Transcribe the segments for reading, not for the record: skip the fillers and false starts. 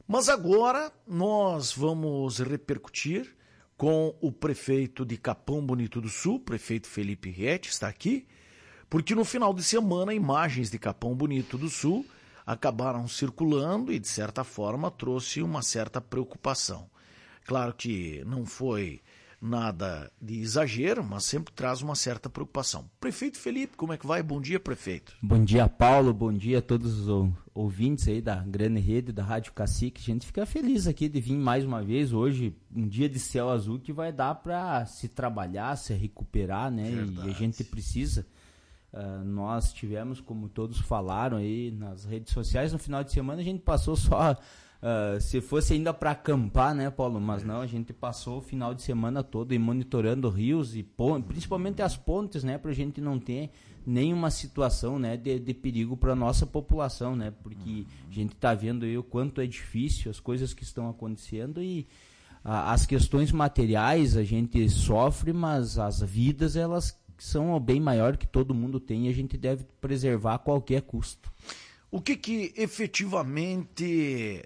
Mas agora nós vamos repercutir com o prefeito de Capão Bonito do Sul, prefeito Felipe Rietti, está aqui, porque no final de semana imagens de Capão Bonito do Sul acabaram circulando e de certa forma trouxe uma certa preocupação. Claro que não foi nada de exagero, mas sempre traz uma certa preocupação. Prefeito Felipe, como é que vai? Bom dia, prefeito. Bom dia, Paulo. Bom dia a todos os ouvintes aí da grande rede da Rádio Cacique. A gente fica feliz aqui de vir mais uma vez hoje, um dia de céu azul que vai dar para se trabalhar, se recuperar, né? Verdade. E a gente precisa. Nós tivemos, como todos falaram aí nas redes sociais, no final de semana a gente passou só... se fosse ainda para acampar, né, Paulo? Mas não, a gente passou o final de semana todo e monitorando rios e principalmente as pontes, né, para a gente não ter nenhuma situação, né, de perigo para a nossa população, né? Porque a gente está vendo aí o quanto é difícil as coisas que estão acontecendo e as questões materiais a gente sofre, mas as vidas elas são o bem maior que todo mundo tem e a gente deve preservar a qualquer custo. O que efetivamente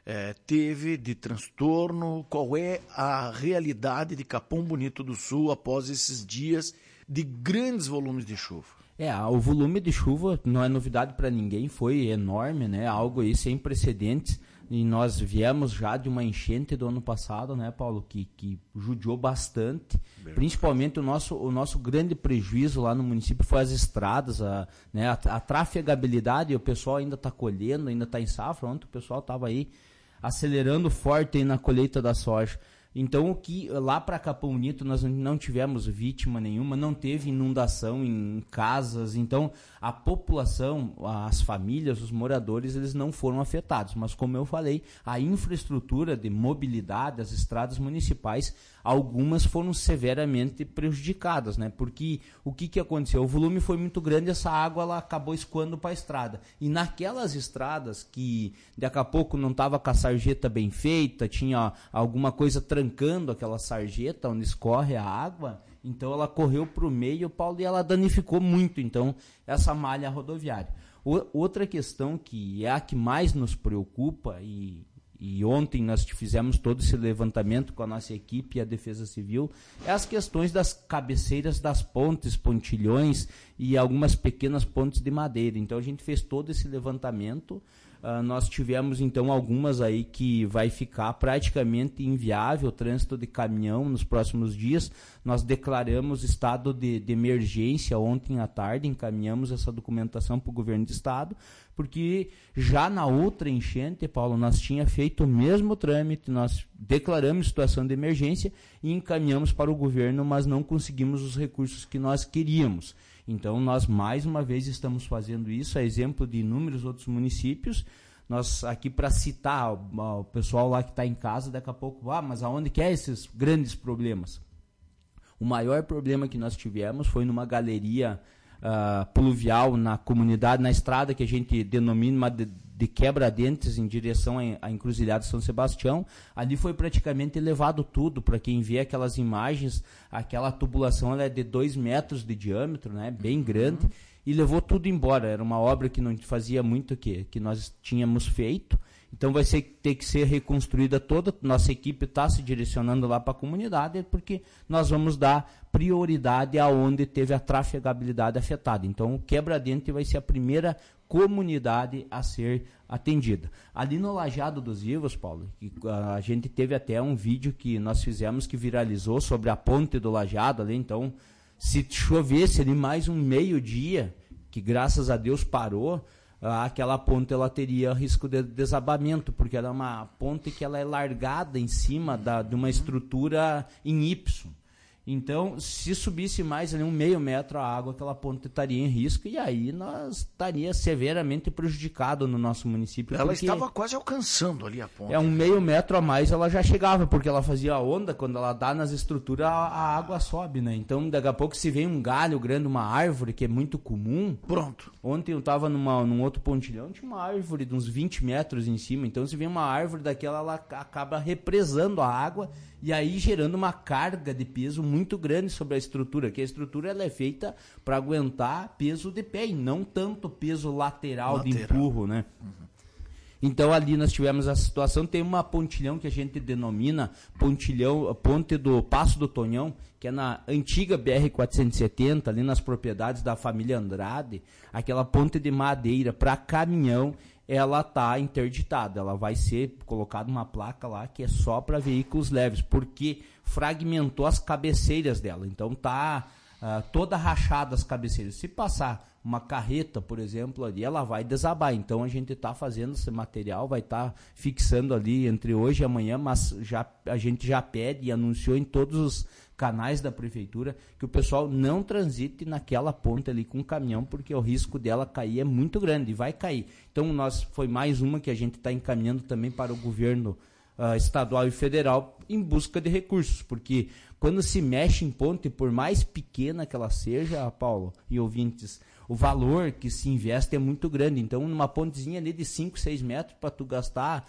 teve de transtorno? Qual é a realidade de Capão Bonito do Sul após esses dias de grandes volumes de chuva? O volume de chuva não é novidade para ninguém, foi enorme, né? Algo aí sem precedentes. E nós viemos já de uma enchente do ano passado, né, Paulo, que judiou bastante. Bem, principalmente o nosso grande prejuízo lá no município foi as estradas, a trafegabilidade. O pessoal ainda está colhendo, ainda está em safra. Ontem o pessoal estava aí acelerando forte aí na colheita da soja. Então, o que lá para Capão Bonito nós não tivemos vítima nenhuma, não teve inundação em casas. Então, a população, as famílias, os moradores, eles não foram afetados. Mas, como eu falei, a infraestrutura de mobilidade, as estradas municipais, algumas foram severamente prejudicadas, né? Porque o que aconteceu? O volume foi muito grande, essa água ela acabou escoando para a estrada. E naquelas estradas que daqui a pouco não estava com a sarjeta bem feita, tinha alguma coisa trancando aquela sarjeta onde escorre a água, então ela correu para o meio, Paulo, e ela danificou muito, então, essa malha rodoviária. Outra questão que é a que mais nos preocupa, e ontem nós fizemos todo esse levantamento com a nossa equipe e a Defesa Civil, é as questões das cabeceiras das pontes, pontilhões e algumas pequenas pontes de madeira. Então a gente fez todo esse levantamento. Nós tivemos então algumas aí que vai ficar praticamente inviável o trânsito de caminhão nos próximos dias. Nós declaramos estado de emergência ontem à tarde, encaminhamos essa documentação para o governo do estado, porque já na outra enchente, Paulo, nós tínhamos feito o mesmo trâmite, nós declaramos situação de emergência e encaminhamos para o governo, mas não conseguimos os recursos que nós queríamos. Então, nós mais uma vez estamos fazendo isso, a exemplo de inúmeros outros municípios. Nós aqui para citar o pessoal lá que está em casa, daqui a pouco, mas aonde que é esses grandes problemas? O maior problema que nós tivemos foi numa galeria pluvial na comunidade, na estrada que a gente denomina de Quebra-Dentes em direção à encruzilhada São Sebastião. Ali foi praticamente levado tudo. Para quem vê aquelas imagens, aquela tubulação ela é de 2 metros de diâmetro, né, bem grande, e levou tudo embora. Era uma obra que não fazia muito que nós tínhamos feito. Então vai ter que ser reconstruída toda. Nossa equipe está se direcionando lá para a comunidade, porque nós vamos dar prioridade aonde teve a trafegabilidade afetada. Então o Quebra-Dente vai ser a primeira comunidade a ser atendida. Ali no Lajeado dos Vivos, Paulo, a gente teve até um vídeo que nós fizemos que viralizou sobre a ponte do Lajeado ali. Então, se chovesse ali mais um meio-dia, que graças a Deus parou, aquela ponte ela teria risco de desabamento, porque ela é uma ponte que ela é largada em cima de uma estrutura em Y. Então, se subisse mais ali 1/2 metro a água, aquela ponte estaria em risco e aí nós estaria severamente prejudicado no nosso município. Ela estava quase alcançando ali a ponte. 1/2 metro a mais ela já chegava, porque ela fazia onda, quando ela dá nas estruturas a água sobe, né? Então, daqui a pouco se vem um galho grande, uma árvore, que é muito comum. Pronto. Ontem eu estava num outro pontilhão, tinha uma árvore de uns 20 metros em cima, então se vem uma árvore daquela, ela acaba represando a água e aí gerando uma carga de peso muito grande sobre a estrutura, que a estrutura ela é feita para aguentar peso de pé e não tanto peso lateral. De empurro, né? Então ali nós tivemos essa situação. Tem uma pontilhão que a gente denomina ponte do Passo do Tonhão, que é na antiga BR-470, ali nas propriedades da família Andrade. Aquela ponte de madeira para caminhão, ela está interditada. Ela vai ser colocada uma placa lá que é só para veículos leves, porque fragmentou as cabeceiras dela. Então está toda rachada as cabeceiras. Se passar uma carreta, por exemplo, ali, ela vai desabar. Então a gente está fazendo esse material, vai estar fixando ali entre hoje e amanhã, mas a gente já pede e anunciou em todos os canais da prefeitura que o pessoal não transite naquela ponte ali com o caminhão, porque o risco dela cair é muito grande e vai cair. Então foi mais uma que a gente está encaminhando também para o governo estadual e federal em busca de recursos, porque quando se mexe em ponte, por mais pequena que ela seja, Paulo e ouvintes, o valor que se investe é muito grande. Então, numa pontezinha ali de 5, 6 metros, para tu gastar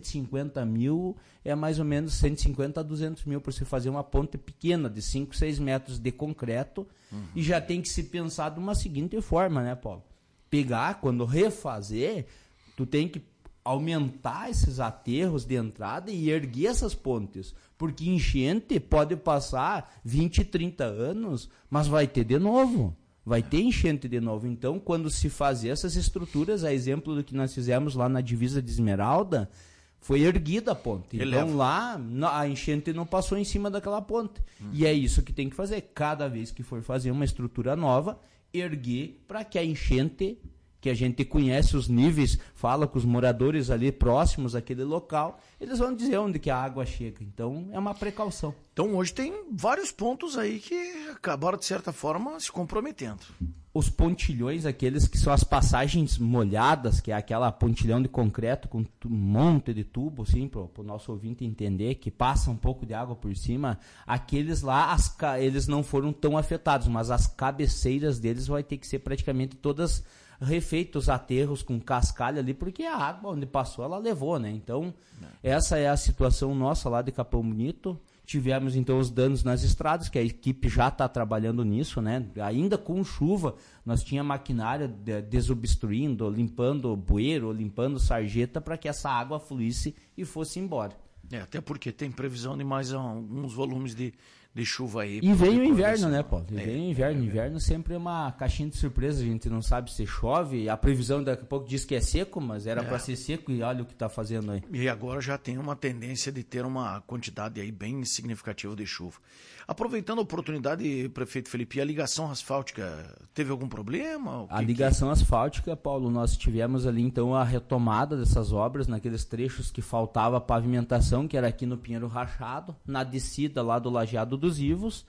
150 mil, é mais ou menos 150 a 200 mil para você fazer uma ponte pequena de 5, 6 metros de concreto. E já tem que se pensar de uma seguinte forma, né, Paulo? Pegar, quando refazer, tu tem que aumentar esses aterros de entrada e erguer essas pontes. Porque enchente pode passar 20, 30 anos, mas vai ter de novo. Vai ter enchente de novo. Então, quando se fazer essas estruturas, a exemplo do que nós fizemos lá na divisa de Esmeralda, foi erguida a ponte. Então, lá, a enchente não passou em cima daquela ponte. E é isso que tem que fazer. Cada vez que for fazer uma estrutura nova, erguer para que a enchente, que a gente conhece os níveis, fala com os moradores ali próximos àquele local, eles vão dizer onde que a água chega. Então, é uma precaução. Então, hoje tem vários pontos aí que acabaram, de certa forma, se comprometendo. Os pontilhões, aqueles que são as passagens molhadas, que é aquela pontilhão de concreto com um monte de tubo, assim, para o nosso ouvinte entender, que passa um pouco de água por cima, aqueles lá, eles não foram tão afetados, mas as cabeceiras deles vai ter que ser praticamente todas refeitos aterros com cascalho ali, porque a água onde passou ela levou, né? Então, essa é a situação nossa lá de Capão Bonito. Tivemos então os danos nas estradas, que a equipe já está trabalhando nisso, né? Ainda com chuva, nós tinha maquinária desobstruindo, limpando bueiro, limpando sarjeta para que essa água fluísse e fosse embora. Até porque tem previsão de mais alguns volumes de chuva aí. E vem o inverno, né, Paulo? Vem o inverno. Inverno sempre é uma caixinha de surpresa. A gente não sabe se chove. A previsão daqui a pouco diz que é seco, mas era para ser seco e olha o que está fazendo aí. E agora já tem uma tendência de ter uma quantidade aí bem significativa de chuva. Aproveitando a oportunidade, prefeito Felipe, a ligação asfáltica teve algum problema? A ligação asfáltica, Paulo, nós tivemos ali então a retomada dessas obras naqueles trechos que faltava pavimentação, que era aqui no Pinheiro Rachado, na descida lá do Lajeado dos Ivos,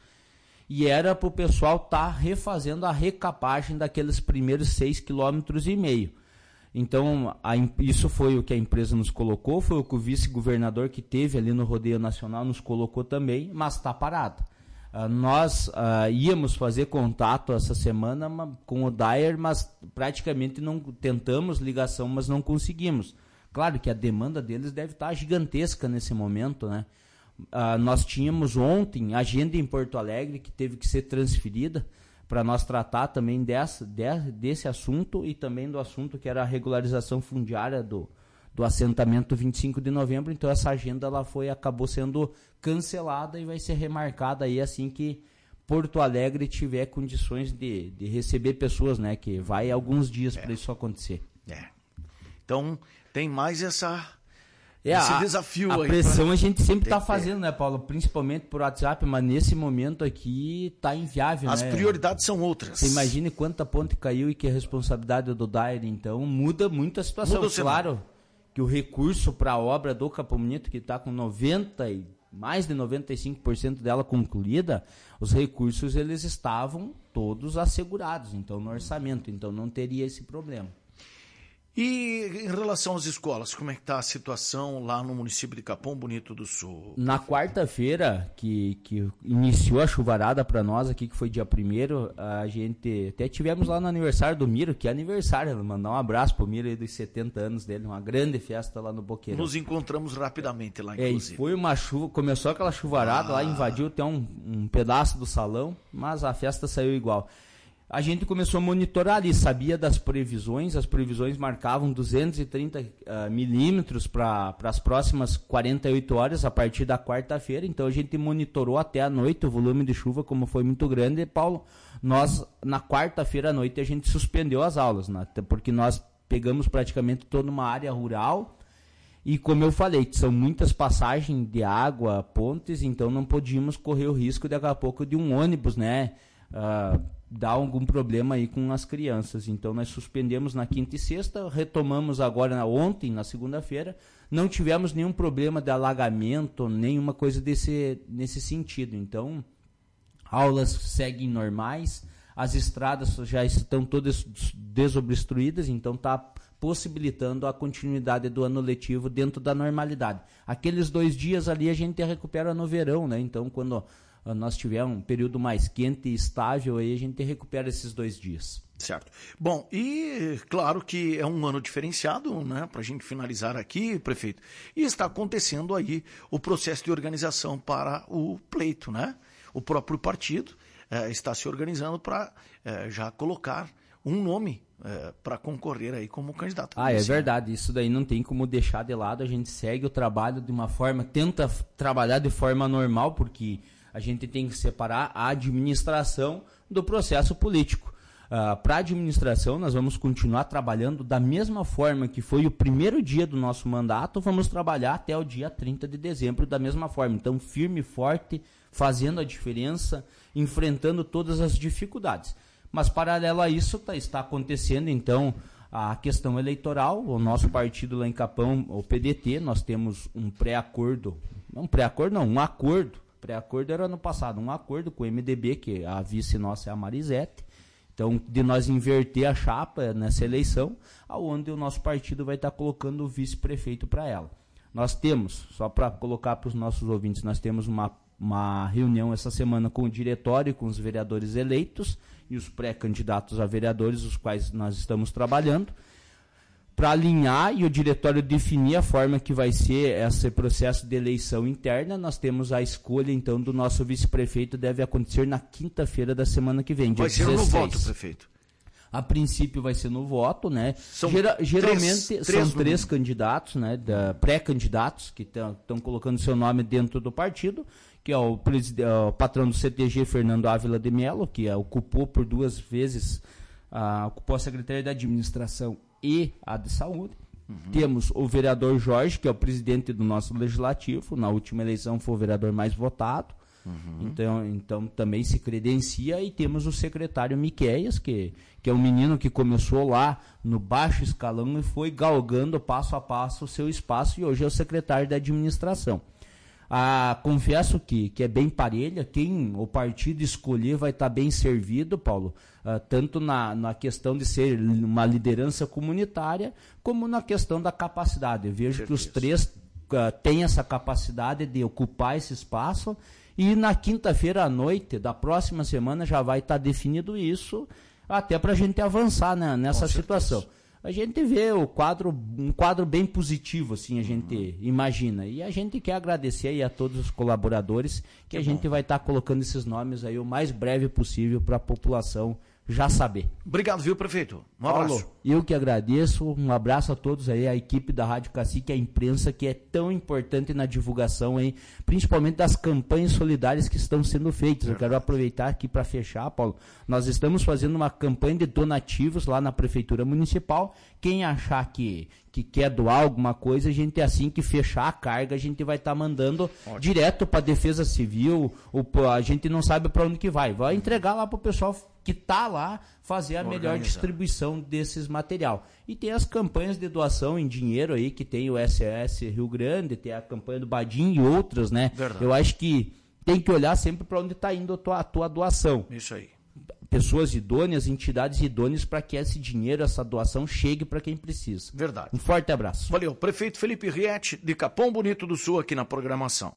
e era para o pessoal estar refazendo a recapagem daqueles primeiros 6,5 km. Então, isso foi o que a empresa nos colocou, foi o que o vice-governador que teve ali no Rodeio Nacional nos colocou também, mas está parado. Nós íamos fazer contato essa semana com o Dyer, mas praticamente não tentamos ligação, mas não conseguimos. Claro que a demanda deles deve estar gigantesca nesse momento, né? Nós tínhamos ontem agenda em Porto Alegre que teve que ser transferida para nós tratar também desse assunto e também do assunto que era a regularização fundiária do assentamento 25 de novembro. Então essa agenda acabou sendo cancelada e vai ser remarcada aí assim que Porto Alegre tiver condições de receber pessoas, né? Que vai alguns dias para isso acontecer. Então tem mais esse desafio aí. A pressão a gente sempre está fazendo, né, Paulo? Principalmente por WhatsApp, mas nesse momento aqui está inviável. As prioridades são outras. Você imagine quanta ponte caiu e que a responsabilidade do Dyer, então muda muito a situação. Claro que o recurso para a obra do Capão Bonito, que está com mais de 95% dela concluída, os recursos eles estavam todos assegurados, então no orçamento, então não teria esse problema. E em relação às escolas, como é que está a situação lá no município de Capão Bonito do Sul? Na quarta-feira, que iniciou a chuvarada para nós aqui, que foi dia 1º, a gente até tivemos lá no aniversário do Miro, que é aniversário, mandar um abraço pro Miro aí dos 70 anos dele, uma grande festa lá no Boqueirão. Nos encontramos rapidamente lá, inclusive. Foi uma chuva, começou aquela chuvarada lá, invadiu até um pedaço do salão, mas a festa saiu igual. a gente começou a monitorar ali, sabia das previsões, as previsões marcavam 230 milímetros para as próximas 48 horas, a partir da quarta-feira, então a gente monitorou até a noite, o volume de chuva, como foi muito grande, Paulo, nós, na quarta-feira à noite, a gente suspendeu as aulas, né, porque nós pegamos praticamente toda uma área rural, e como eu falei, são muitas passagens de água, pontes, então não podíamos correr o risco daqui a pouco de um ônibus, né, dar algum problema aí com as crianças. Então nós suspendemos na quinta e sexta, retomamos agora ontem, na segunda-feira, não tivemos nenhum problema de alagamento, nenhuma coisa nesse sentido. Então, aulas seguem normais, as estradas já estão todas desobstruídas, então está possibilitando a continuidade do ano letivo dentro da normalidade. Aqueles 2 dias ali a gente recupera no verão, né? Então, quando nós tivermos um período mais quente e estável, aí a gente recupera esses 2 dias. Certo. Bom, e claro que é um ano diferenciado, né, para a gente finalizar aqui, prefeito, e está acontecendo aí o processo de organização para o pleito, né? O próprio partido está se organizando para já colocar um nome para concorrer aí como candidato. É verdade, isso daí não tem como deixar de lado, a gente segue o trabalho de uma forma, tenta trabalhar de forma normal, porque a gente tem que separar a administração do processo político. Para a administração, nós vamos continuar trabalhando da mesma forma que foi o primeiro dia do nosso mandato, vamos trabalhar até o dia 30 de dezembro da mesma forma. Então, firme e forte, fazendo a diferença, enfrentando todas as dificuldades. Mas, paralelo a isso, está acontecendo, então, a questão eleitoral. O nosso partido lá em Capão, o PDT, nós temos um pré-acordo, um acordo. Pré-acordo era ano passado, um acordo com o MDB, que a vice nossa é a Marisete. Então, de nós inverter a chapa nessa eleição, onde o nosso partido vai estar colocando o vice-prefeito para ela. Nós temos, só para colocar para os nossos ouvintes, nós temos uma reunião essa semana com o diretório, com os vereadores eleitos e os pré-candidatos a vereadores, os quais nós estamos trabalhando, para alinhar e o diretório definir a forma que vai ser esse processo de eleição interna. Nós temos a escolha, então, do nosso vice-prefeito, deve acontecer na quinta-feira da semana que vem, dia 16. Vai ser no voto, prefeito? A princípio vai ser no voto, né? Geralmente são três candidatos, né? Pré-candidatos, que estão colocando seu nome dentro do partido, que é o patrão do CTG, Fernando Ávila de Mello, que ocupou por 2 vezes, ocupou a Secretaria da Administração e a de Saúde. Temos o vereador Jorge, que é o presidente do nosso legislativo, na última eleição foi o vereador mais votado, então também se credencia, e temos o secretário Miqueias, que é um menino que começou lá no baixo escalão e foi galgando passo a passo o seu espaço, e hoje é o secretário da administração. Confesso que é bem parelha, quem o partido escolher vai estar bem servido, Paulo, tanto na questão de ser uma liderança comunitária, como na questão da capacidade. Eu vejo que os 3 têm essa capacidade de ocupar esse espaço, e na quinta-feira à noite da próxima semana já vai estar definido isso, até para a gente avançar, né, nessa situação. A gente vê um quadro bem positivo, assim, a gente imagina. E a gente quer agradecer aí a todos os colaboradores, que a gente vai estar colocando esses nomes aí o mais breve possível para a população já saber. Obrigado, viu, prefeito? Um abraço. Paulo, eu que agradeço, um abraço a todos aí, a equipe da Rádio Cacique, a imprensa, que é tão importante na divulgação aí, principalmente das campanhas solidárias que estão sendo feitas. Eu quero aproveitar aqui para fechar, Paulo, nós estamos fazendo uma campanha de donativos lá na Prefeitura Municipal. Quem achar que quer doar alguma coisa, a gente, assim que fechar a carga, a gente vai estar mandando direto para a Defesa Civil, a gente não sabe para onde que vai entregar lá para o pessoal que está lá, fazer a melhor distribuição desses material. E tem as campanhas de doação em dinheiro aí, que tem o SOS Rio Grande, tem a campanha do Badim e outras, né? Verdade. Eu acho que tem que olhar sempre para onde está indo a tua doação. Isso aí. Pessoas idôneas, entidades idôneas, para que esse dinheiro, essa doação chegue para quem precisa. Verdade. Um forte abraço. Valeu. Prefeito Felipe Rietti, de Capão Bonito do Sul, aqui na programação.